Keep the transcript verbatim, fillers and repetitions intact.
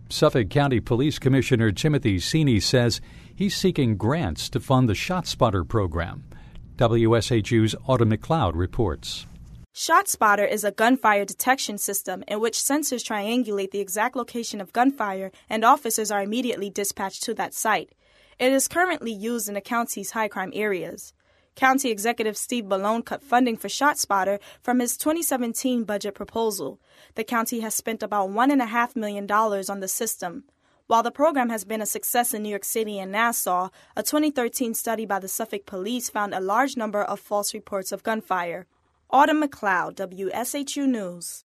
Suffolk County Police Commissioner Timothy Sini says he's seeking grants to fund the ShotSpotter program. W S H U's Autumn McLeod reports. ShotSpotter is a gunfire detection system in which sensors triangulate the exact location of gunfire and officers are immediately dispatched to that site. It is currently used in the county's high-crime areas. County Executive Steve Ballone cut funding for ShotSpotter from his twenty seventeen budget proposal. The county has spent about one point five million dollars on the system. While the program has been a success in New York City and Nassau, a twenty thirteen study by the Suffolk Police found a large number of false reports of gunfire. Autumn McLeod, W S H U News.